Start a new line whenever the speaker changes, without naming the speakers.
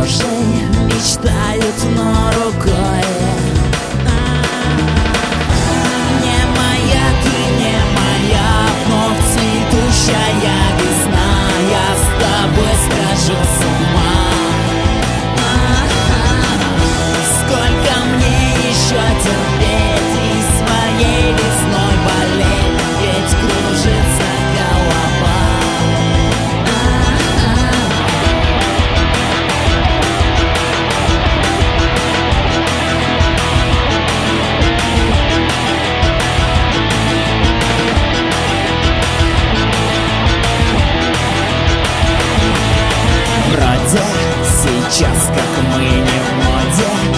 души мечтают, но рукой. Не моя, ты не моя, вновь цветущая весна. Я с тобой схожу с ума. Сколько мне еще терпеть и своей весной болеть, ведь кружится голова. Вроде сейчас, как мы не в моде,